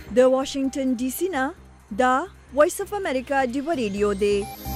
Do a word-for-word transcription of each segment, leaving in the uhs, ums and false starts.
د واشنگټن ډي سي نه دا وایس اف امریکا دی ریډیو دی.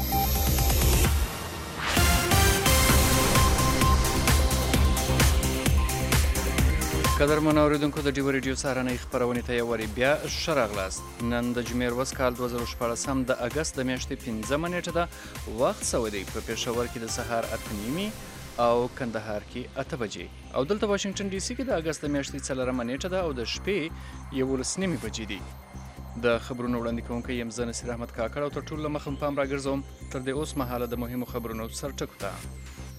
قدرمن اوریدونکو د ډیو ریډیو سهارنۍ خپرونې ته یې وری بیا ښه راغلاست. نن د جمعې ورځ کال دوه زره شپاړسم د اګست د میاشتې پنځمه نیټه ده. وخت سوی دی په پېښور کې د سهار اته نیمې او کندهار کې اته بجې او دلته واشنگټن ډي سي کې د اګست د میاشتې څلورمه نیټه ده او د شپې یولس نیمې بجې دي. د خبرونو وړاندې کوونکی یم زه نصیر احمد کاکړ او تر ټولو له مخه پام راګرځوم تر دې اوس مهاله د مهمو خبرونو سرټکو ته.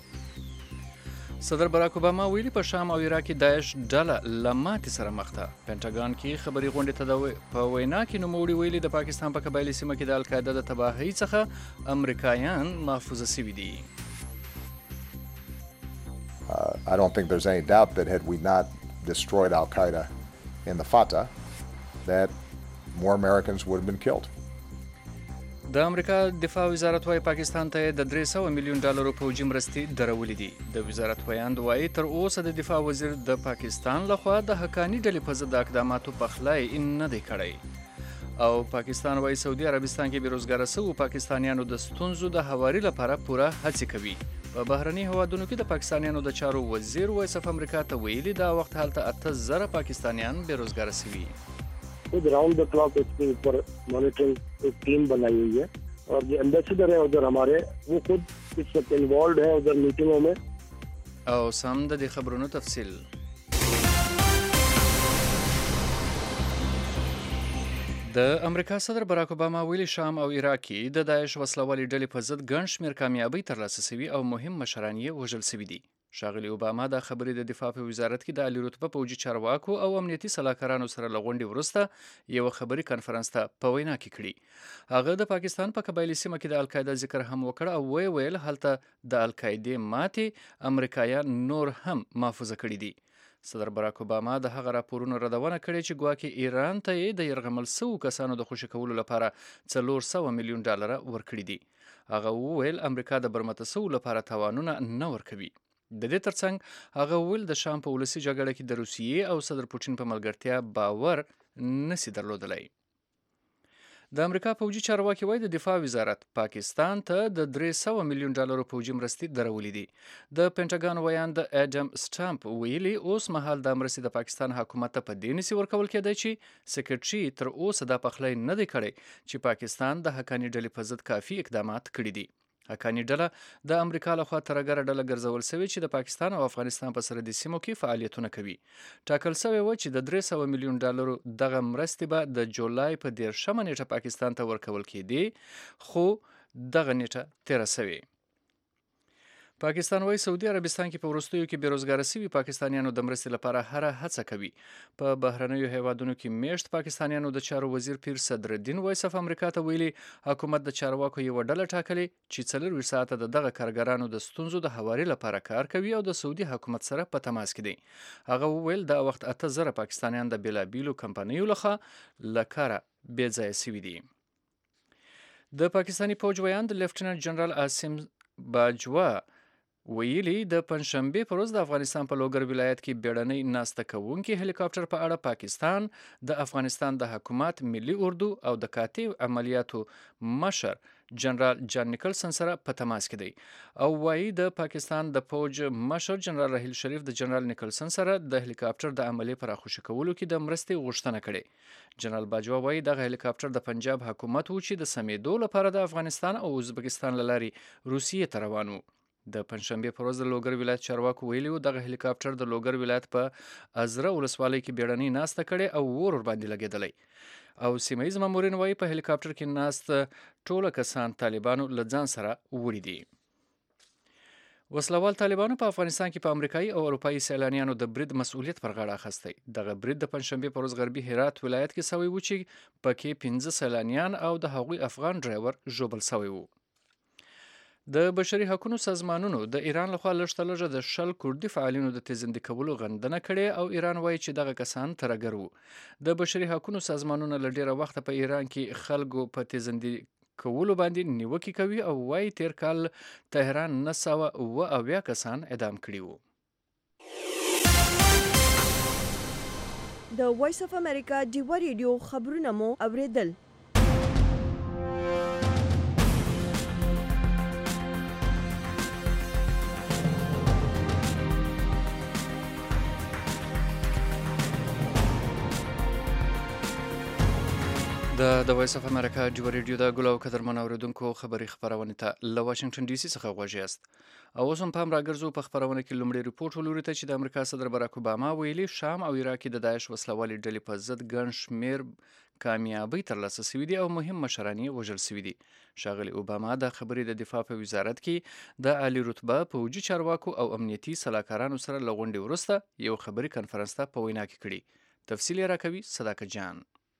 صدر باراک اوباما ویلي په شام او عراق کې داعش ډله له ماتې سره مخ ده. پینټاګان کې خبري غونډې ته په وینا کې نوموړي ویلي د پاکستان په قبایلي سیمه کې د القاعده د تباهۍ څخه امریکایان محفوظه سوي دي. Uh, I don't think there's any doubt that had we not destroyed Al-Qaeda in the Fatah, that more Americans would have been killed. د امریکا دفاع وزارت وايي پاکستان ته د درې سوه میلیون ډالرو پوځي مرستې درولې دي. د وزارت ویاند وايي تر اوسه د دفاع وزیر د پاکستان لخوا د حقاني ډلې په ضد اقداماتو پخلی نه دی کړی. او پاکستان وايي سعودي عربستان کې بیروزګاره سوو پاکستانیانو د ستونزو د هواري لپاره پوره هڅې کوي. په بهرني هوادونو کې د پاکستانیانو د چارو وزیر وایس اف امریکا ته ویلي دا وخت هلته اته زره پاکستانیان بیروزګاره سوي. खुद round the clock इसके ऊपर मॉनिटरिंग एक टीम बनाई हुई है और जो एम्बेसडर है उधर हमारे वो खुद इस वक्त इन्वॉल्व है उधर मीटिंगों में. او سم د دې خبرونو تفصیل. د امریکا صدر باراک اوباما ویلي شام او عراق کې د داعش وسلوالې ډلې په ضد ګڼ شمېر کامیابۍ ترلاسه سوي او مهم مشران یې وژل سوي دي. ښاغلي اوباما دا خبرې د دفاع په وزارت کې د عالي رتبه پوځي چارواکو او امنیتي سلاکارانو سره له غونډې وروسته یوه خبري کنفرانس ته په وینا کې کړي. هغه د پاکستان په قبایلي سیمه کې د القاعده ذکر هم وکړ او ویې ویل هلته د القاعدې ماتې امریکایان نور هم محفوظه کړي دي. صدر باراک اوباما د هغه راپورونو ردونه کړې چې ګواکې ایران ته یې د یرغمل سوو کسانو د خوشي کولو لپاره څلور سوه میلیون ډالره ورکړي دي. هغه وویل امریکا د برمته سوو لپاره تاوانونه نه ورکوي. د دې ترڅنګ هغه ویل د شام په ولسي جګړه کې د روسیې او صدر پوټین په ملګرتیا باور نسی درلودلی. د امریکا پوځي چارواکي وایي د دفاع وزارت پاکستان ته د درې سوه میلیون ډالرو پوځي مرستې درولې دي. د پینټاګان ویاند اډم سټامپ ویلي اوس مهال د مرستې د پاکستان حکومت ته په دې نسي ورکول کېدی چې سکرټري تر اوسه دا پخلی نه دی کړی چې پاکستان د حقاني ډلې په ضد کافي اقدامات کړي دي. حقاني ډله د امریکا لخوا ترګره ډله ګرځول سوې چې د پاکستان او افغانستان په سرحدي سیمو کې فعالیتونه کوي. ټاکل سوی و چې د درې سوه میلیون ډالرو دغه مرستې به د جولای په دېرشمه نیټه پاکستان ته ورکول کېدې خو دغه نیټه تېره سوې. پاکستان وايي سعودي عربستان کې په وروستیو کې بیروزګاره سوي پاکستانیانو د مرستې لپاره هره هڅه کوي. په بهرنیو هیوادونو کې میشت پاکستانیانو د چارو وزیر پیر صدرالدین وایس اف امریکا ته ویلي حکومت د چارواکو یوه ډله ټاکلې چې څلرویشت ساعته د دغه کارګرانو د ستونزو د هواري لپاره کار کوي او د سعودي حکومت سره په تماس کې دی. هغه وویل دا وخت اته زره پاکستانیان د بېلابېلو کمپنیو لخوا له کاره بې ځایه سوي دي. د پاکستاني پوځ ویاند لیفټننټ جنرال عاصم باجوا ویلي د پنځشنبې په ورځ د افغانستان په لوګر ولایت کې بیړنۍ ناسته کوونکي هلیکاپټر په اړه پاکستان د افغانستان د حکومت ملي اردو او د کاتب عملیاتو مشر جنرال جان نیکلسن سره په تماس کې دی او وایي د پاکستان د پوځ مشر جنرال راحیل شریف د جنرال نیکلسن سره د هلیکاپټر د عملیې پر خوشی کولو کې د مرستې غوښتنه کړې. جنرال باجوا وایي دغه هلیکاپټر د پنجاب حکومت و چې د سمېدو لپاره د افغانستان او ازبکستان له لارې روسیې ته روان و. د پنځشنبې په ورځ د لوګر ولایت چارواکو ویلي و دغه هلیکاپټر د لوګر ولایت په ازره ولسوالۍ کې بیړنۍ ناسته کړې او اور ورباندې لګېدلی. او سیمه ییز مامورین وایي په هلیکاپټر کې ناست ټوله کسان طالبانو له ځان سره وړي دي. وسلوال طالبانو په افغانستان کې په امریکایي او اروپایي سیلانیانو د برید مسؤلیت پر غاړه اخیستی. دغه برید د پنځشنبې په ورځ غربي هرات ولایت کې سوی و چې پکې پنځه سیلانیان او د هغوی افغان ډرایور ژوبل سوی و. د بشري حقوقو سازمانونو د ایران لخوا لږ لږه د شل کردي فعالینو د تیزندي کولو غندنه کړې او ایران وایي چې دغه کسان ترګر وو. د بشري حقوقو سازمانونو له ډیره وخت په ایران کې خلکو په تیزندي کولو باندې نیوکې کوي او وایي تیر کال تهران نه سوه اوه اویا کسان اعدام کړي وو. د وایس اف امریکا ډیوا ریډیو خبرونه مو اوریدل. د د وایس اف امریکا ډیوا ریډیو د ګلو قدرمن اوریدونکو خبري خبرونه ته له واشنگټن ډي سي څخه غوږی یاست. او اوس هم پام راګرځو په خبرونه کې لومړی ریپورت ولوري ته چې د امریکا صدر باراک اوباما ویلي شام او عراق کې د داعش وسلوالي ډلې په ضد ګڼ شمیر کامیابی ترلاسه شوې دي او مهم مشران یې وژل شوي دي. ښاغلي اوباما د خبرې د دفاع په وزارت کې د عالی رتبه پوځي چارواکو او امنیتي سلاکارانو سره له غونډې وروسته یو خبري کنفرانس ته په وینا کې کړي. تفصیل یې راکوي صداقت جان.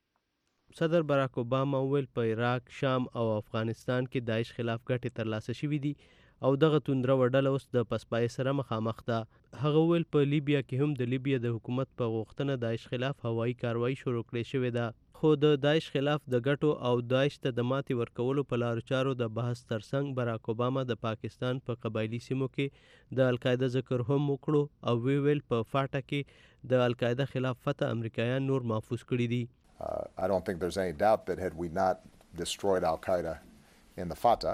صدر باراک اوباما ویل په عراق، شام او افغانستان کې داعش خلاف ګټې ترلاسه شوې دي او دغه توندره وډله اوس د پسپای سره مخامخ ده. هغه ویل په لیبیا کې هم د لیبیا د حکومت په غوښتنه داعش خلاف هوایي کاروایی شروع کړې شوې ده. خو د داعش خلاف د ګټو او داعش ته د ماتې ورکولو په لارو چارو د بحث ترڅنګ باراک اوباما د پاکستان په قبایلي سیمو کې د القاعده ذکر هم وکړو او وی ویل په فاټا کې د القاعده خلاف فتح امریکایان نور محفوظ کړي دي. Uh, I don't think there's any doubt that had we not destroyed Al-Qaeda in the Fatah,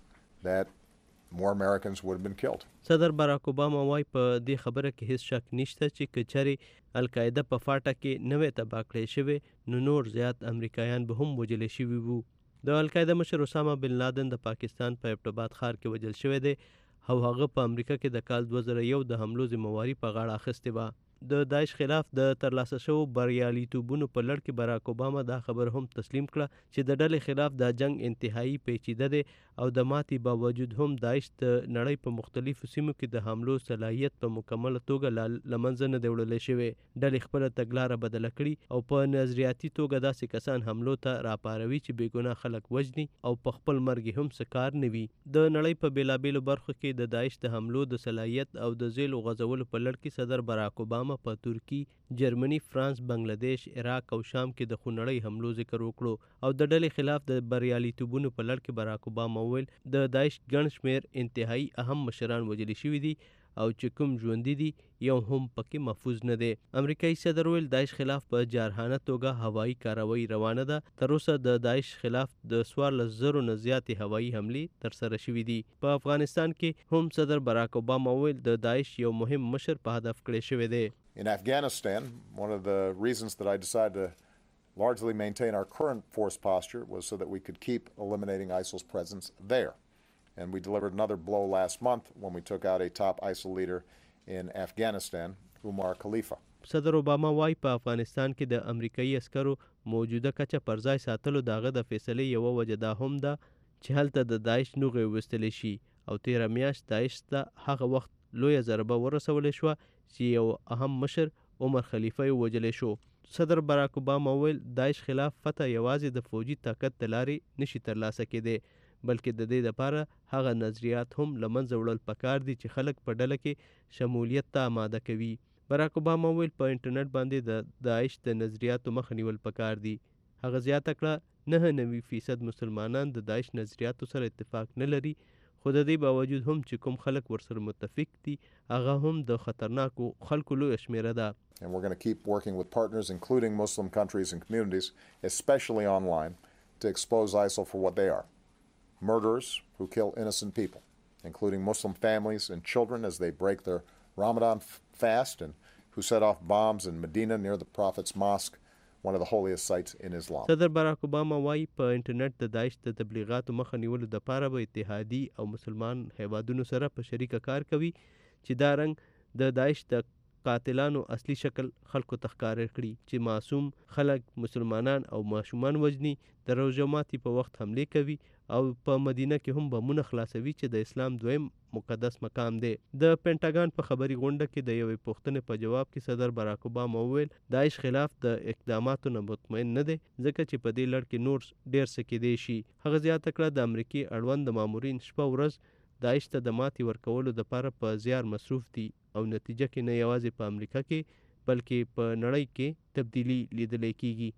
that more Americans would have been killed. صدر باراک اوباما وايي په دې خبره کې هیڅ شک نشته چې کچري القاعده په فاټا کې نوې تباه کړې شوې نو نور زیات امریکایان به هم وژل شوي وو. د القاعده مشر اسامه بن لادن د پاکستان په ایبټ ښار کې وژل شوی دی او هغه په امریکا کې د کال دوه زره یو د حملو ذمہواري په غاړه اخیستې وه. د داعش خلاف د ترلاسه شوو بریالیتوبونو په لړ کې باراک اوباما دا خبر هم تسلیم کړه چې د ډلې خلاف دا جنگ انتهایی پیچیده دی او د ماتې باوجود هم داعش د نړۍ په مختلفو سیمو کې د حملو صلاحیت په مکمله توګه له منځه نه دی وړلی شوی. ډلې خپله تګلاره بدله کړي او په نظریاتي توګه داسې کسان حملو ته راپاروي چې بېګناه خلک وژني او په خپل مرګ هم څه کار نه وي. د نړۍ په بېلابېلو برخو کې د داعش د حملو د صلاحیت او د ځېلو غځولو په لړ کې صدر باراک اوباما په ترکی، جرمني، فرانس، بنگلاديش، عراق او شام کې د خونړۍ حملو ذکر وکړو او د ډلې خلاف د بریالیتوبونو په لړ کې باراک اوباما ویل د داعش ګڼ شمیر انتهایی اهم مشران وژل شوي دي او چې کوم ژوندي دي یو هم پکې محفوظ نه دی. امریکایي صدر ویل داعش خلاف په جارحانه توګه هوایي کاروایی روانه ده. تر اوسه د داعش خلاف د څوارلس زرو نه زیاتې هوایي حملې ترسره شوي دي. په افغانستان کې هم صدر باراک اوباما ویل د داعش یو مهم مشر په هدف کړی شوی دی. In Afghanistan, one of the reasons that I decided to largely maintain our current force posture was so that we could keep eliminating ISIL's presence there. And we delivered another blow last month when we took out a top ISIL leader in Afghanistan, Umar Khalifa. صدر اوباما وايي په افغانستان کې د امریکایي عسکرو موجوده کچه پر ځای ساتلو دغه د فیصلې یوه وجه دا هم ده چې هلته د داعش نوغې ویستلی شي او تیره میاشت داعش ته هغه وخت لویه ضربه ورسولی شوه چې یو اهم مشر عمر خلیفه یې وژلی شو. صدر باراک اوباما ویل داعش خلاف فتح یوازې د فوجي طاقت د لارې نشي ترلاسه کېدی بلکې د دې لپاره هغه نظریات هم له منځه وړل پکار دي چې خلک په ډله کې شمولیت ته آماده کوي. باراک اوباما ویل په انټرنیټ باندې د داعش د نظریاتو مخه نیول پکار دي. هغه زیاته کړه نه نوي فیصد مسلمانان د داعش نظریاتو سره اتفاق نه لري خو د دې باوجود هم چې کوم خلک ورسره متفق دي هغه هم د خطرناکو خلکو لویه شمیره ده. And we're going to keep working with partners including Muslim countries and communities, especially online, to expose ISIL for what they are. Murderers who kill innocent people, including Muslim families and children as they break their Ramadan fast, and who set off bombs in Medina near the Prophet's mosque, one of the holiest sites in Islam. صدر باراک اوباما وايي په انټرنیټ د داعش د تبلیغاتو مخه نیولو دپاره به اتحادي او مسلمان هیوادونو سره په شریکه کار کوي چې دا رنګ د داعش د قاتلانو اصلي شکل خلکو ته ښکاره کړي چې معصوم خلک مسلمانان او ماشومان وژني، د روژه ماتي په وخت حملې کوي او په مدینه کې هم بمونه خلاصوي چې د اسلام دویم مقدس مقام دی. د پینټاګان په خبري غونډه کې د یوې پوښتنې په جواب کې صدر باراک اوباما وویل داعش خلاف د اقداماتو نه مطمئن نه دی ځکه چې په دې لړ کې نور ډېر څه کیدی شي. هغه زیاته کړه د امریکې اړوند مامورین شپه ورځ داعش ته د ماتې ورکولو دپاره په زیار مصروف دي او نتیجه کې نه یوازې په امریکا کې بلکې په نړۍ کې تبدیلی لیدلی کیږي.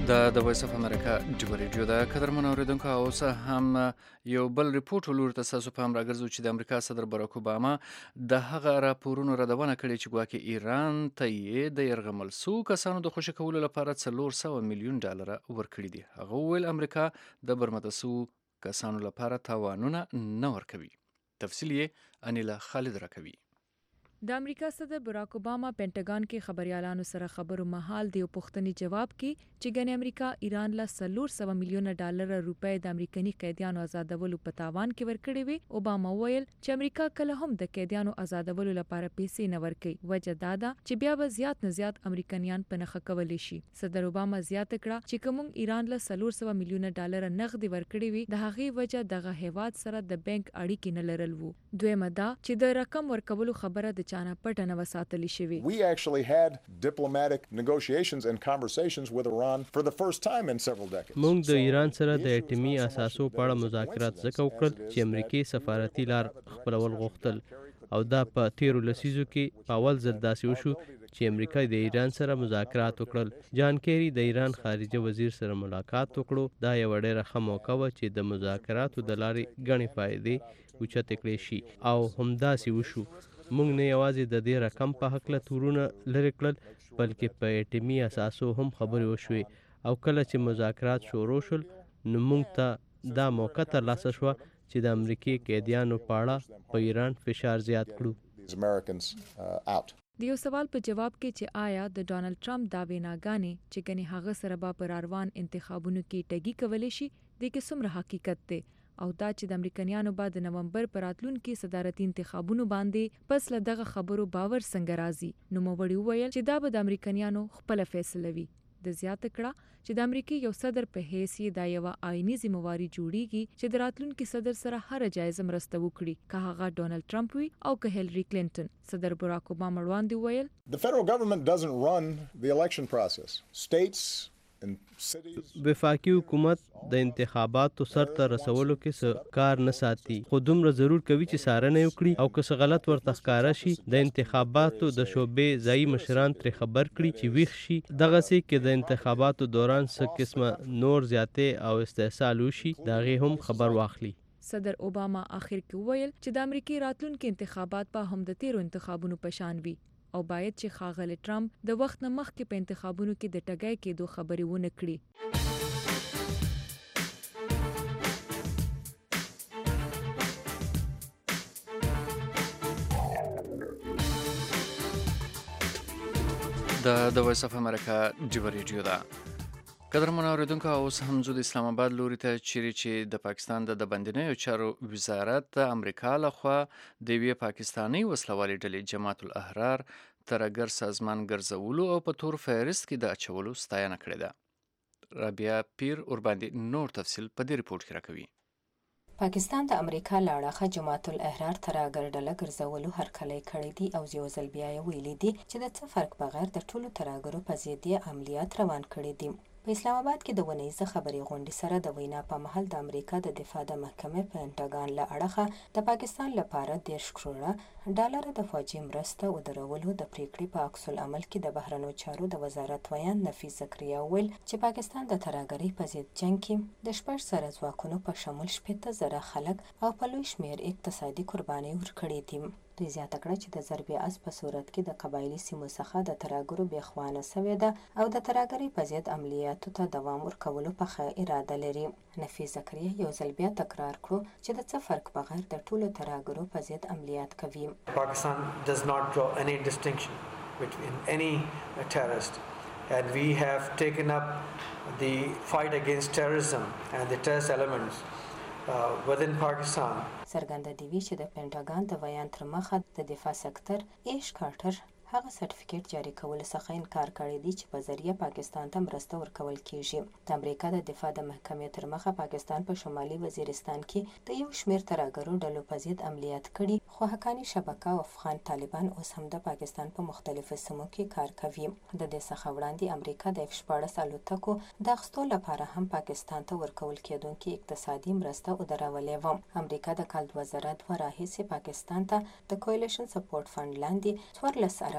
د د وایس اف امریکا ډیو ریډیو د قدرمن اوریدونکو اوس هم یو بل ریپورت ولور تاسو په هم راګرځو چې د امریکا صدر باراک اوباما د هغه راپورونو ردونه کړې چې ګواکې ایران ته یې د يرغمل سو کسانو د خوشی کولو لپاره څلور سوه میلیون ډالر ورکړي دي. هغه ویل امریکا د برمتسو کسانو لپاره تاوانونه نه ورکوي. تفصیل یې انیلا خالد راکوي. د امریکا صدر باراک اوباما پینټاګان کې خبريالانو سره خبرو مهال د پښتني جواب کې چې ګنې امریکا ایران له څلور سوه میلیون ډالر روپۍ د امریکایي قیدیانو آزادولو په تاوان کې ورکړي وي. اوباما ویل چې امریکا کله هم د قیدیانو آزادولو لپاره پیسې نه ورکوي. وجه دا ده چې بیا به زیات نه زیات امریکایان په نخښه کولی شي. صدر اوباما زیاته کړه چې کوم ایران له څلور سوه میلیون ډالر نغدي ورکړي وي د هغې وجه دغه هیواد سره د بانک اړیکې نه لرل وو. دویمه دا چې د رقم ورکولو خبره د چانه پټه نه وساتلی شوې. We actually had diplomatic negotiations and conversations with Iran for the first time in several decades. موږ د ایران سره د اټومي اساسو په اړه مذاکرات زکه وکړل چې امریکای سفارتي لار خپلول غوښتل او دا په تیرو لسیزو کې په اول ځل داسې وشو چې امریکا د ایران سره مذاکرات وکړل. جان کیری د ایران خارجه وزیر سره ملاقات وکړو. دا یو ډېره ښه موقع و چې د مذاکراتو د لارې ګڼې فائدې اوچتې کړې شي او همداسې وشو. موږ نه یوازې د دې رقم په هکله تورونه لرې کړل بلکې په اټومي اساسو هم خبرې وشوې او کله چې مذاکرات شروع شول نو موږ ته دا موقع ترلاسه شوه چې د امریکایي قیدیانو په اړه په ایران فشار زیات کړو. د یو سوال په جواب کې چې آیا د ډانلډ ټرمپ دا ویناګانې چې ګنې هغه سره به پر روان انتخابونو کې ټګي کولی شي د کې څومره حقیقت دی او دا چې د امریکایانو بعد د نومبر پر راتلونکي صدارتي انتخابونو باندې پس له دغه خبرو باور څنګه راځي. نو موړي وویل چې دا به د امریکایانو خپل فیصله وي. د زیاته کړه چې د امریکای یو صدر په حیث دا یو آئینی ذمہواری جوړیږي چې د راتلونکي صدر سره هر جایزه مرسته وکړي که هغه ډونالد ټرمپ وي او که هیلری کلینټن. صدر باراک اوباما وړاندې وویل The federal government doesn't run the election process. States وفاقي حکومت د انتخاباتو سرته رسولو کې څه کار نه ساتي خو دومره ضرور کوي چې څارنه وکړي او که څه غلط ورته ښکاره شي د انتخاباتو د شعبې ځایي مشران ترې خبر کړي چې ویښ شي. دغسې کې د انتخاباتو دوران څه قسمه نور زیاتې او استحصال وشي د هغې هم خبر واخلي. صدر اوباما آخر کې وویل چې د امریکای راتلونکي انتخابات به هم د تیرو انتخابونو په شان وي او باید چې ښاغلی ټرمپ د وخت نه مخکې په انتخابونو کې د ټګۍ کېدو خبرې ونه کړي. د د وایس اف امریکا ډیو ریډیو ده. قدرمن اوریدونکو اوس هم زو د اسلام آباد لوري ته چیرې چې د پاکستان د بندنیو چارو وزارت د امریکا لخوا د یوې پاکستاني وسلوالې ډلې جماعت الاحرار ترګر سازمان ګرځولو او په تور فهرست کې د اچولو ستاینه کړې ده. رابعه پیر ورباندې نور تفصیل په دې ریپورت کې راکوي. پاکستان د امریکا له اړخه جماعت الاحرار ترګر ډله ګرځولو هرکلی کړی دی او یو ځل بیا یې ویلي دي چې د څه فرق بغیر د ټولو ترګرو په ضد یې عملیات روان کړي دي. په اسلام آباد کې د ونیزه خبري غونډې سره د وینا په محل د امریکا د دفاع د محکمې پینټاګان له اړخه د پاکستان لپاره دېرش کروړه ډالر د فوجي مرسته ودرولو د پریکړې په عکس العمل کې د بهرنیو چارو د وزارت ویان نفیس زکریا ویل چې پاکستان د ترګرۍ په ضد جنګ کې د شپږ سره ځواکونو په شمول شپېته زره خلک او په لوی شمېر اقتصادي قربانۍ ورکړې دي. دوی زیاته کړه چې د ضرب اس په صورت کې د قبایلي سیمو څخه د ترګرو بېخوانه سوې ده او د ترګرۍ په ضد عملیاتو ته دوام ورکولو په ښه اراده لري. نفیس زکریا یو ځل بیا تکرار کړو چې د څه فرق بغیر د ټولو ترګرو په ضد عملیات کوي. Pakistan does not draw any distinction between any terrorist and we have taken up the fight against terrorism and the terrorist elements uh, within Pakistan. څرګنده دی وی چې د پینټاګان د بیان تر مخه د دفاع سکتر ایش کارټر هغه سرټیفیکیټ جاری کولو څخه انکار کړی دی چې په ذریعه پاکستان ته مرسته ورکول کیږي. د امریکا د دفاع د محکمې تر مخه پاکستان په شمالي وزیرستان کې د یو شمېر ترګرو ډلو په ضد عملیات کړي خو حقاني شبکه او افغان طالبان اوس هم د پاکستان په مختلفو سیمو کې کار کوي. د دې څخه وړاندې امریکا د اف شپاړس الوتکو د اخیستو لپاره هم پاکستان ته ورکول کېدونکې اقتصادي مرسته ودرولې وه. امریکا د کال دوه زره دوه راهیسې پاکستان ته د کولیشن سپورټ فنډ لاندې څوارلس اربه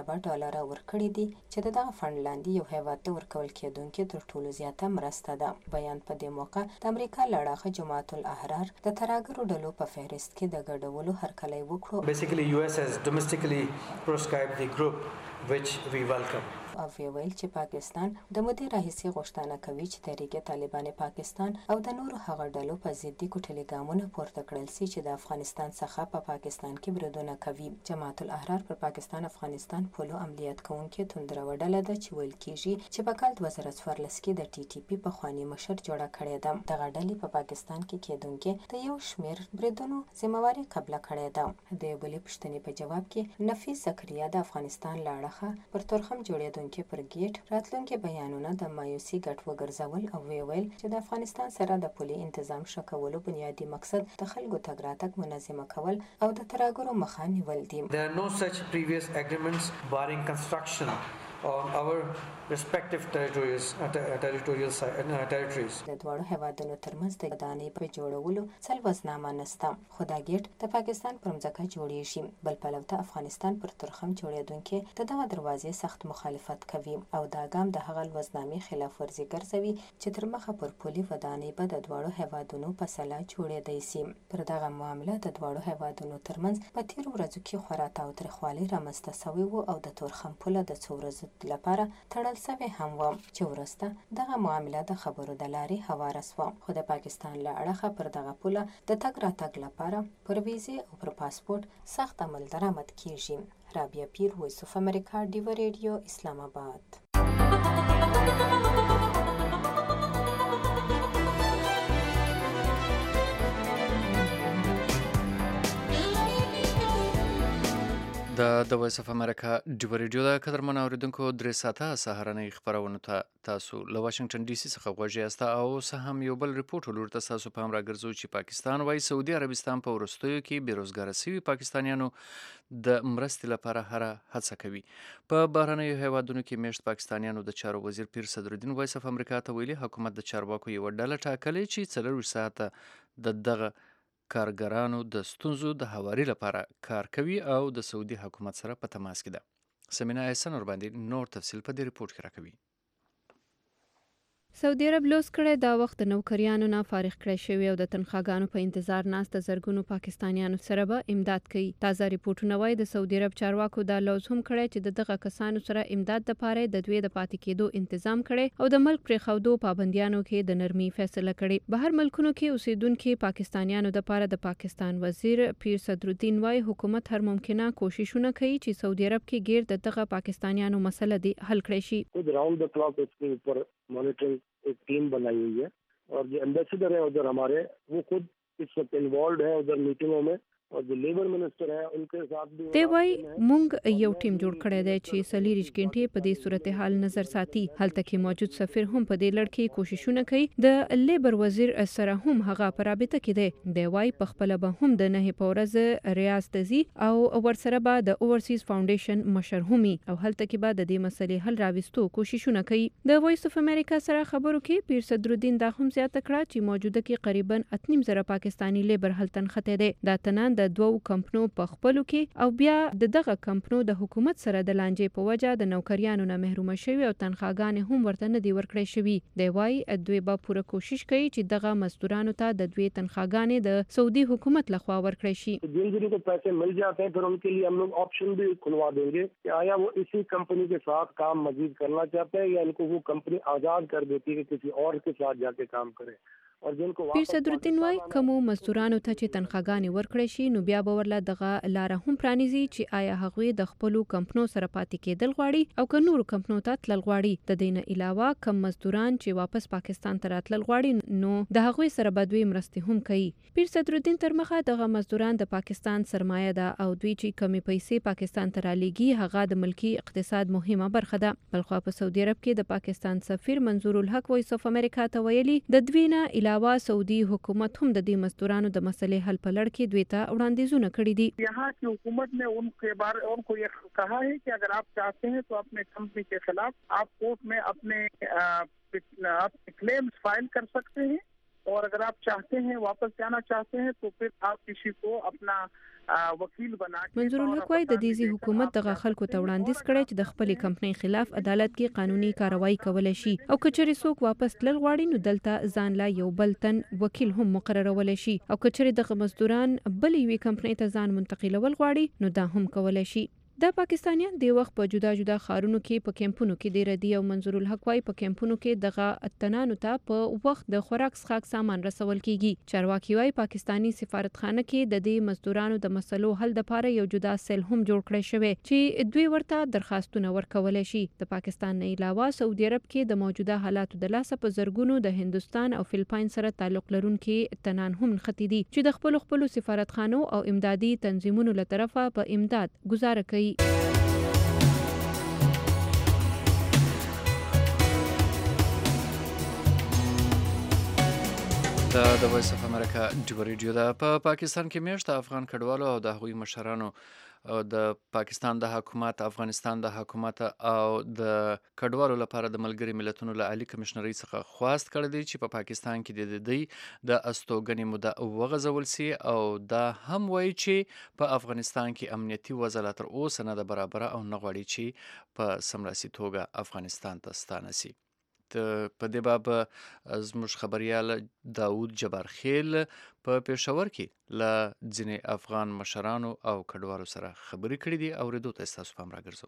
اربه ډالر ورکړي دي چې دغه فند لاندې یو هیواد ته ورکول کېدونکې تر ټولو زیاته مرسته ده. بیان په دې موقع د امریکا له اړخه جماعت الاحرار د ترهګرو ډلو په فهرست کې د ګډولو هرکلی وکړو. Basically U S has domestically proscribed the group which we welcome. او ویل چې پاکستان د مودې راهیسې غوښتنه کوي چې تحریک طالبان پاکستان او د نورو هغه ډلو په ضد کوټلي ګامونه پورته کړل سي چې د افغانستان څخه په پاکستان کې بریدونه کوي. جماعت الاحرار پر پاکستان افغانستان پولو عملیات کوونکې توندروه ډله ده چې ویل کیږي چې په کال دوه زره څوارلس کې د ټي ټي پي پخواني مشر جوړه کړې ده. دغه ډلې په پاکستان کې کېدونکې د یو شمېر بریدونو ذمہواري قبله کړې ده. د یو بلې پوښتنې په جواب کې نفیس زکریا د افغانستان له اړخه پر تورخم جوړېدونکې پر ګیټ راتلونکي بیانونه د مایوسي ګټ وګرځول او ویل چې د افغانستان سره د پولي تنظیم ښه کولو بنیادی مقصد د خلکو تګ راتګ منظمه کول او د ترهګرو مخه نیول دي. There are no such previous agreements barring construction on our respective territories uh, territorial uh, territories. د دواړو هیوادونو ترمنځ د ودانۍ په جوړولو څلوزنامه نشته، خو دا ګیټ د پاکستان پر مځکه جوړیږي. بل پلو ته افغانستان پر ترخم جوړېدونکې د دغه دروازې سخت مخالفت کوي او دا ګام د هغه لوزنامې خلاف ورزي ګرځوي چې تر مخه پر پولي ودانۍ به د دواړو هیوادونو په سلا جوړېدای سي. پر دغه معامله د دواړو هیوادونو ترمنځ په تیرو ورځو کې خورا تاوتریخوالی رامنځته سوی و او د تورخم پوله د څو ورځو لپاره تړل سوی هم و چې وروسته دغه معامله د خبرو د لارې هواره سوه. خو د پاکستان له اړخه پر دغه پوله د تګ راتګ لپاره پر ویزې او پر پاسپورټ سخت عمل درآمد کیږي. رابعه پیر، وایس اف امریکا، ډیو ریډیو، اسلام آباد. د د وایس اف امریکا ډیو ریډیو د قدرمن اوریدونکو درې ساعته سهارنۍ خبرونه ته تاسو له واشنگټن ډي سي څخه غوږی یاست او څه هم یو بل ریپورت ولور ته تاسو په امر راګرځو چې پاکستان وايي سعودي عربستان په ورستیو کې بیروزګار سوي پاکستانیانو د مرستې لپاره هر هڅه کوي. په بهرنیو هیوادونو کې میشت پاکستانیانو د چارو وزیر پیر صدرالدین وایس اف امریکا ته ویلي حکومت د چارواکو یو ډله ټاکلې چې څلور ساعته د دغه کارګرانو د ستونزو د هواري لپاره کار کوي او د سعودي حکومت سره په تماس کې ده. سمینا احسان ور باندې نور تفصیل په دې ریپورت کې راکوي. سعودي عرب لوس کړی دا وخت د نوکریانو نه فارغ کړی شوی او د تنخواګانو په انتظار ناست د زرګونو پاکستانیانو سره به امداد کوي. تازه ریپورتونه وایي د سعودي عرب چارواکو دا لوز هم کړی چې د دغه کسانو سره امداد لپاره د دوی د پاتې کېدو تنظیم کړي او د ملک پرېښودو پابندیانو کې د نرمي فیصله کړي. بهر ملکونو کې اوسیدونکو پاکستانیانو لپاره د پاکستان وزیر پیر صدرالدین وایي حکومت هر ممکنه کوششونه کوي چې سعودي عرب کې غیر د دغه پاکستانیانو مسله دی حل کړي شي. خود round the clock इसके ऊपर मॉनिटरिंग एक टीम बनाई हुई है और जो एम्बेसडर है उधर हमारे वो खुद इस वक्त इन्वॉल्व है उधर मीटिंगों में और जो लेबर मिनिस्टर है उनके साथ भी دی وای مونږ یو ټیم جوړ کړی دی چې سلیریش ګنټي په دې صورتحال نظر ساتي. هلته کې موجود سفیر هم په دې لړ کې کوششونه کوي. د لیبر وزیر سره هم هغه په رابطه کې دی. دی وای په خپل به هم د نه په ورځ ریاض ته ځي او ورسره به د اوورسیز فاونډیشن مشر همي او هلته کې به د دې مسلې حل راوستو کوششونه کوي. د وایس اف امریکا سره خبرو کې پیر صدرالدین دا هم زیاته کړه چې موجوده کې قریبا اته نیم زره پاکستانی لیبر هلته نخته دي. دا تنان د دوو کمپنو په خپلو کې او بیا د دغه کمپنو د حکومت سره د لانجې په وجه د نوکریانو نه محروم شوي او تنخواګانې هم ورته نه دي ورکړې شوي. دی وایي دوی به پوره کوشش کوي چې دغه مزدورانو ته د دوی تنخواګانې د سعودي حکومت لخوا ورکړې شي. جن جن کو پیسے مل جاتے ہیں پھر ان کے لیے ہم لوگ آپشن بھی کھلوا دیں گے کہ آیا وہ اسی کمپنی کے ساتھ کام مزید کرنا چاہتے ہیں یا ان کو وہ کمپنی آزاد کر دیتی ہے کہ کسی اور کے ساتھ جا کے کام کریں. پیر صدرالدین وای کومو مزدورانو ته چې تنخواګانې ورکړې شي نو بیا به ورله دغه لاره هم پرانیزي چې آیا هغوی د خپلو کمپنو سره پاتې کېدل غواړي او که نورو کمپنو ته تلل غواړي. د دې نه علاوه کم مزدوران چې واپس پاکستان ته راتلل غواړي نو د هغوی سره به دوی مرستې هم کوي. پیر صدرالدین تر مخه دغه مزدوران د پاکستان سرمایه ده او دوی چې کمې پیسې پاکستان ته رالیږي هغه د ملکی اقتصاد مهمه برخه ده. بلخوا په سعودي عرب کې د پاکستان سفیر منظور الحق وایس اف امریکا ته ویلي د دوی نه علاوه سعودي حکومت هم د دې مزدورانو د مسلې حل په لړ کې دوی ته وړاندیزونه کړي دي. यहाँ की हुकूमत ने उनके बारे उनको ये कहा है कि अगर आप चाहते हैं तो अपने कंपनी के खिलाफ आप कोर्ट में अपने अपने क्लेम्स फाइल कर सकते हैं और अगर आप चाहते हैं वापस जाना चाहते हैं तो फिर आप किसी को अपना वकील बना के منظور الحق وايي د دیزی حکومت دغه خلکو ته وړاندیز کړی چې د خپلې کمپنۍ خلاف عدالت کې قانوني کاروایی کولای شي او کچري څوک واپس تلل غواړي نو دلته ځان لا یو بل تن وکیل هم مقررول شي او کچري دغه مزدوران بل یوې کمپنۍ ته ځان منتقلول غواړي نو دا هم کولای شي. د پاکستانیان د وخت په جدا جدا خارونو کې په کیمپونو کې د ردی او منظور الحق وايي په کیمپونو کې دغه اتنانو ته په وخت د خوراک څښاک سامان رسول کیږي. چارواکي وايي پاکستانی سفارتخانه کې د دې مزدورانو د مسلو حل لپاره یو جدا سیل هم جوړ کړی شوی چې دوی ورته درخواستونه ورکول شي. د پاکستان نه علاوه سعودي عرب کې د موجوده حالاتو د لاسه په زرګونو د هندستان او فلپاین سره تعلق لرونکي اتنان هم نختي دي چې د خپل خپل سفارتخانو او امدادي تنظیمونو له طرفه په امداد گزاره کوي. دا د وایس اف امریکا ډیو ریډیو ده. په پاکستان کې میاشت افغان کډوالو او د هغوی مشرانو او د پاکستان د حکومت، افغانستان د حکومت او د کډوالو لپاره د ملګري ملتونو له عالی کمشنرۍ څخه خواست کړی دی چې په پا پاکستان کې د دوی د استوګنې موده وغځول سي او دا هم وایي چې په افغانستان کې امنیتي وضع لا تر اوسه نه ده برابره او نه غواړي چې په سملاسي توګه افغانستان ته ستانه سي. په دې باب زموږ خبريال داود جبارخیل په پېښور کې له ځینې افغان مشرانو او کډوالو سره خبرې کړې دي او ردو ته تاسو پام راګرځو.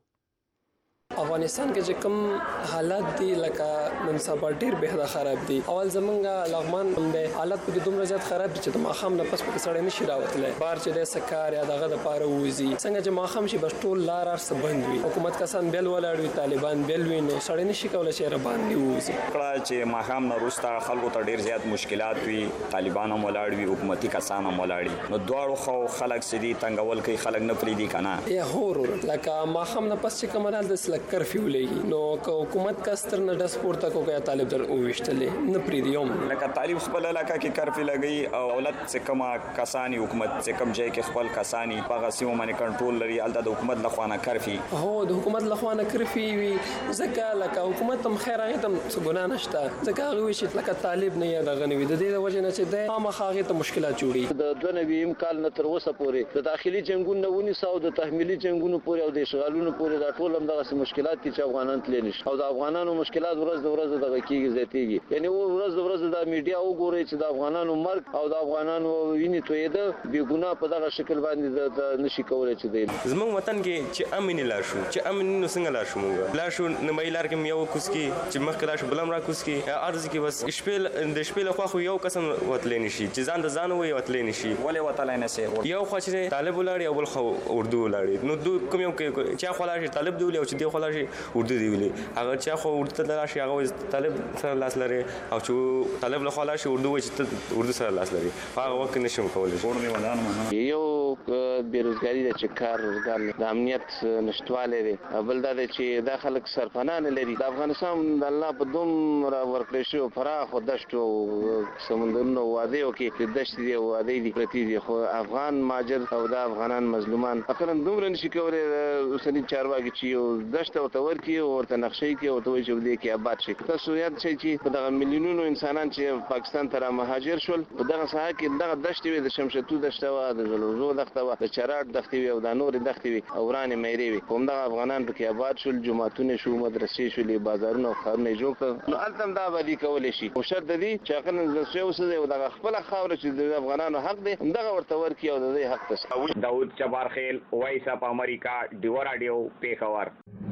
افغانستان کې چې کوم حالات دي لکه نن سبا ډیر به خراب دي. اول زمونږ لغمان هم د حالت په دومره زیات خراب دي چې د ماخام نه پس په سړی نشي راوتلی. بار چې د سکار یا دغه د پاره وځي څنګه چې ماخام شي بس ټول لار ار سبند وي. حکومت کسان بیل ولاړ وي، طالبان بیل وي، نو سړی نشي کولای چې را باندې وځي. کله چې ماخام نه روستا خلکو ته ډیر زیات مشکلات وي، طالبان هم ولاړ وي، حکومتي کسان هم ولاړ وي، نو دواړو خو خلک سدي تنګول کوي، خلک نه پریدي کنه. یا هور لکه ماخام نه پس چې کومه د کرفیو لګي نو حکومت کاستر نه د سپورت کو کوي طالب در اوښتلې نه پریديوم لکه طالب خپل علاقه کې کرفی لګي او اولاد څخه کما کسانی حکومت څخه کم ځای کې خپل کسانی په غسیمو باندې کنټرول لري. الته د حکومت لخوانه کرفی هو د حکومت لخوانه کرفی وي ځکه لکه حکومت هم خیر هغه ته څه ګناه نشته ځکه هغه وی چې لکه طالب نه یا دغه نه وي د دې وجه نه چې د خامخا هغه ته مشکلات جوړي. د دوه نوي کال نه تر اوسه پورې د داخلي جنگونو ونی ساو د تحمیلي جنگونو پورې او د اشغالونو پورې دا ټول هم دغه مشکلات چې افغانان تللی نشي او د افغانانو مشکلات ورځ د ورځ دغه کیږي زیاتېږي. یعنی ورځ د ورځ د میډیا وګوري چې د افغانانو مرګ او د افغانانو وینې تویده بې ګناه په دغه شکل باندې د نشي کولای چې دی زموږ وطن کې چې امن لا شو چې امن نو څنګه لا شو موږ لا شو نه مېلار کې یو کوس کې چې مخ کلا شو بلم را کوس کې ارز کې بس شپې د شپې له خو یو قسم وتلې نشي چې ځان د ځان وي وتلې نشي ولې وتلې نشي یو خو چې طالب ولاړ او بل خو اردو ولاړ نو دوی کوم یو کې چې خو لا شي طالب دی او چې دی خو لا شي اردو دی ویلي هغه چې خو اردو ته راشي هغه طالب سره لاس لري او چې طالب له خلا شي اردو چې اردو سره لاس لري هغه وخت نشم کولای ګور نه ودان یو بیروزګاری د چکار روزګار د امنیت نشټواله دي بل دا چې داخله سرپنان لري د افغانستان د الله په دوم را ورکړی شو فراخ او دشتو سمندرونو وادیو کې دشت دی وادي دي پرتی دي خو افغان ماجر او د افغانان مظلومان اخرا دومره نشي کولای اوسنی چارواکي چې دشت او تور کې او ورته نقشې کې او توجه دې کې آباد شي. تاسو یاد شئ چې دغه میلیونونو انسانان چې پاکستان ته مهاجر شول په دغه ساحه کې دغه دشت وي د شمشتو دشت او د زلوزو دشت او د چراټ دشت وي او د نور دشت وي او ورانه مېری وي کوم دغه افغانان په کې آباد شول جماعتونه شو مدرسې شولې بازارونه او خارونه جوړ کړ نو التم دا باندې کولای شي او شرط دی چې هغه د سوسه او دغه خپل خاور چې د افغانانو حق دی دغه ورته ورکی او د دې حق ته داود جبارخیل وایس اف امریکا ډیو رادیو پیښور.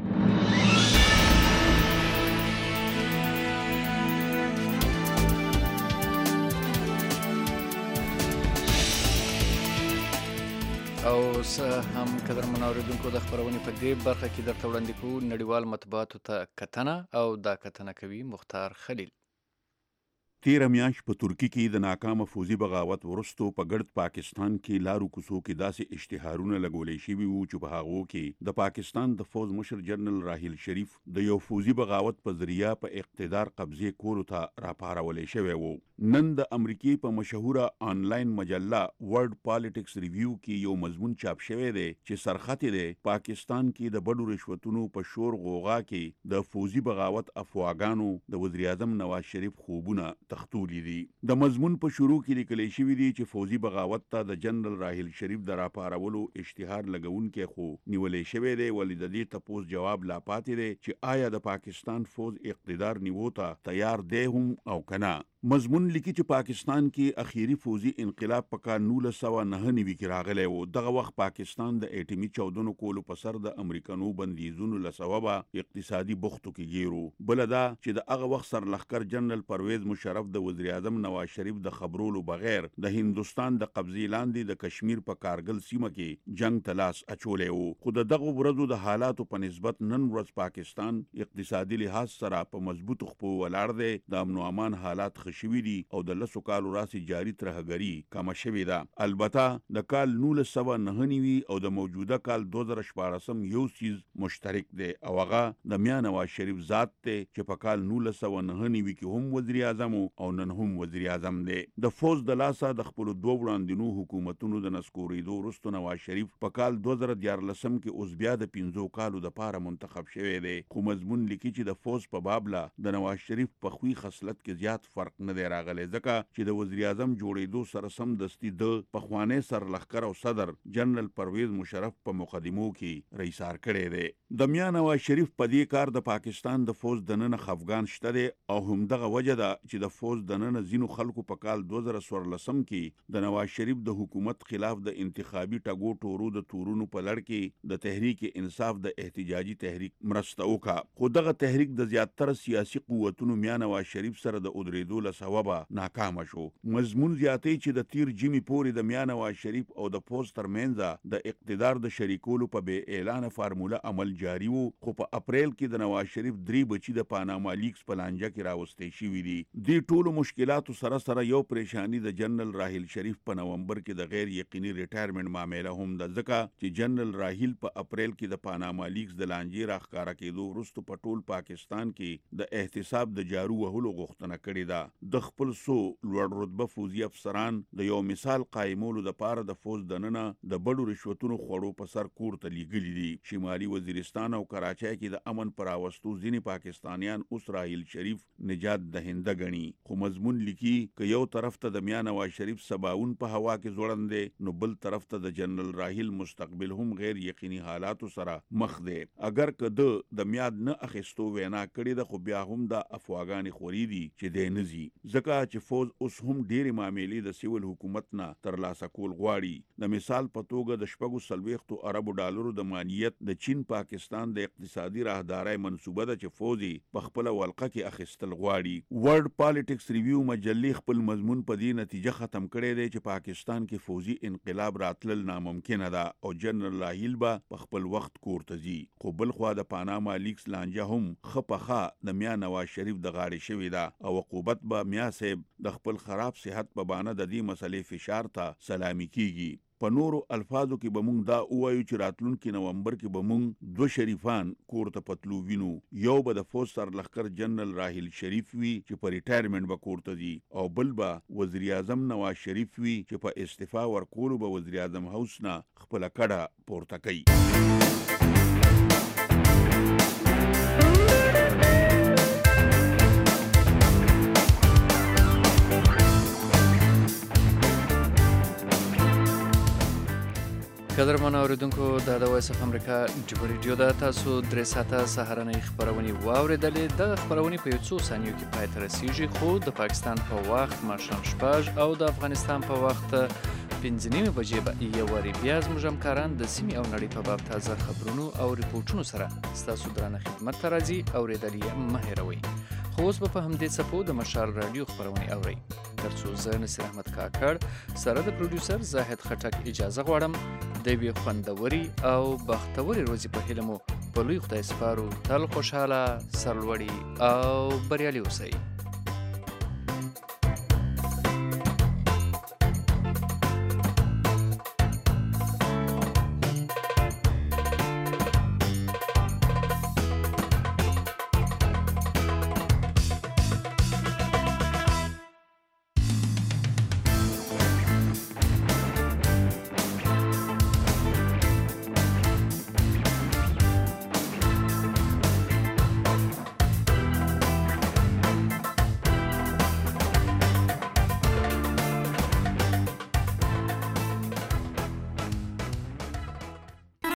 او سه هم قدر منوریدونکو د خبرونې په دې برخه کې درته وړاندې کوو نړیوال مطبوعاتو ته کتنه او دا کتنه کوي مختار خلیل. تیره میاشت په ترکی کې د ناکامه فوزي بغاوت وروسته په ګرد پاکستان کې لارو کوڅو کې داسې اشتهارونه لګولې شوي وو چې په هغو کې د پاکستان د فوز مشر جنرال راحیل شریف د یو فوزي بغاوت په ذریعہ په اقتدار قبضې کولو ته راپارولې شوی وو. نن د امریکې په مشهوره آنلاین مجله ورلد پالیټکس ریویو کې یو مضمون چاپ شوی دی چې سرخط دی پاکستان کې د بډو رشوتونو په شور غوغا کې د فوزي بغاوت افواګانو د وزیر اعظم نواز شریف خوبونه تختولي دي. د مضمون په شروع کې لیکل شوی دی چې فوزي بغاوت ته د جنرال راحیل شریف د راپارولو اشتهار لګونکي خو نیولې شوی دی، ولې د دې تپوس جواب لا پاتې دی چې آیا د پاکستان فوز اقتدار نیو ته تیار دی هم او کنه. مضمون لیکي چې پاکستان کې اخیری فوزي انقلاب په کال نولس سوه نهه نوي کې راغلی و. دغه وخت پاکستان د اټمي چاودنو کولو په سر د امریکنو بندیزونو له سببه اقتصادي بوختو کې ګیرو. بله دا چې د هغه وخت سرلښکر جنرال پرویز مشرف د وزیر اعظم نواز شریف د خبرولو بغیر د هندوستان د قبضې لاندې د کشمیر په کارګل سیمه کې جنگ ته لاس اچولی و. خو د دغو ورځو د حالاتو په نسبت نن ورځ پاکستان اقتصادي لحاظ سره په مضبوطو خپو ولاړ دی. د امن و امان حالات شوي دي او د لسو کالو راسي جاری ترهګري کمه شوې ده. البته د کال نولس سوه نهه نوي او د موجوده کال دوه زره شپاړسم یو څیز مشترک دی او هغه د میا نواز شریف ذات دی چې په کال نولس سوه نهه نوي کې هم وزیر اعظم او نن هم وزیر اعظم دی. د فوز د لاسه د خپلو دوه وړاندینو حکومتونو د نسکورېدو وروسته نواز شریف په کال دوه زره دیارلسم کې اوس بیا د پنځو کالو دپاره منتخب شوی دی. خو مضمون لیکي چې د فوز په بابله د نواز شریف په خوی خصلت کې زیات فرق نه دی راغلی، ځکه چې د وزیر اعظم جوړېدو سره سمدستي د پخوانی سرلښکر او صدر جنرال پرویز مشرف په مقدمو کې رئیسار کړی دی. د میا نواز شریف په دې کار د پاکستان د فوز دننه خفګان شته دی او همدغه وجه ده چې د فوز دننه ځینو خلکو په کال دوه زره څوارلسم کې د نواز شریف د حکومت خلاف د انتخابي ټګو ټورو د تورونو په لړ کې د تحریک انصاف د احتجاجي تحریک مرسته وکړه. خو دغه تحریک د زیاتره سیاسي قوتونو میا نواز شریف سره د ودرېدو له سببه ناکامه شو. مضمون زیاتی چې د تیر جمی پورې د میا نواز شریف او د فوز ترمنځ د اقتدار د شریکولو په بې اعلان فارموله عمل جاری وو، خو په اپریل کې د نواز شریف درې بچي د پاناما لیکس په لانجه کې راوستي شوي دي. دې ټولو مشکلاتو سره سره یو پریشانی د جنرال راحیل شریف په نومبر کې د غیر یقیني ریټایرمنټ معامله هم ده، ځکه چې جنرال راحیل په اپریل کې د پاناما لیکس د لانجې راښکاره کېدو وروسته په ټول پاکستان کې د احتساب د جارو وهلو غوښتنه کړې ده. د خپل څو لوړ رتبه فوزي افسران د یو مثال قایمولو دپاره د فوز دننه د بډو رشوتونو خوړو په سر کور ته لیږلي دي. شمالي وزیرستان او کراچۍ کې د امن پر راوستو ځینې پاکستانیان اوس راحیل شریف نجات دهنده ګڼي. خو مضمون لیکي که یو طرف ته د میا نواز شریف سباون په هوا کې ځوړند دی، نو بل طرف ته د جنرال راحیل مستقبل هم غیر یقیني حالاتو سره مخ دی. اگر که د د میاد نه اخیستو وینا کړې ده، خو بیا هم د افواګانې خوري دي چې دی نه ځي، ځکه چې فوز اوس هم ډېرې معاملې د سیول حکومت نه ترلاسه کول غواړي. د مثال په توګه د شپږو څلوېښتو اربو ډالرو د مالیت د چین پاکستان د اقتصادي راهدارۍ منصوبه ده چې فوز په خپله ولقه کې اخیستل غواړي. ورلډ پالیټکس ریویو مجلې خپل مضمون په دې نتیجه ختم کړی دی چې پاکستان کې فوزي انقلاب راتلل ناممکنه ده او جنرال راحیل به په خپل وخت کور ته ځي. خو بلخوا د پاناما لیکس لانجه هم ښه پخه د میا نواز شریف د غاړې شوې ده او عقوبت به میا صاحب د خپل خراب صحت په بانه د دې مسلې فشار ته سلامي کیږي. په نورو الفاظو کې به مونږ دا ووایو چې راتلونکي نومبر کې به مونږ دوه شریفان کور ته پتلو وینو. یو به د فوز سرلښکر جنرال راحیل شریف وي چې په ریټایرمنټ به کور ته ځي، او بل به وزیر اعظم نواز شریف وي چې په استعفا ورکولو به وزیر اعظم هاوس نه خپله کډه پورته کوي. قدرمن اوریدونکو دا د وایس اف امریکا جبر ریډیو ده. تاسو درې ساعته سهارنۍ خپرونې واورېدلې. دغه خپرونې په یو څو ثانیو کې پای ته رسیږي، خو د پاکستان په وخت ماښام شپږ او د افغانستان په وخت پنځه نیمې بجې به یو وارې بیا زموږ همکاران د سیمې او نړۍ په باب تازه خبرونو او ریپورټونو سره ستاسو درانه خدمت ته راځي. اورېدل یې مه هېروئ. خو اوس به په همدې څپو د مشال راډیو خپرونې اورئ. تر څو زه نصیر احمد کاکړ سره د پروډیوسر زاهد خټک اجازه غواړم. د یوې خوندورې او بختورې ورځې په هیله مو په لوی خدای سپارو. تل خوشحاله، سرلوړي او بریالي اوسئ.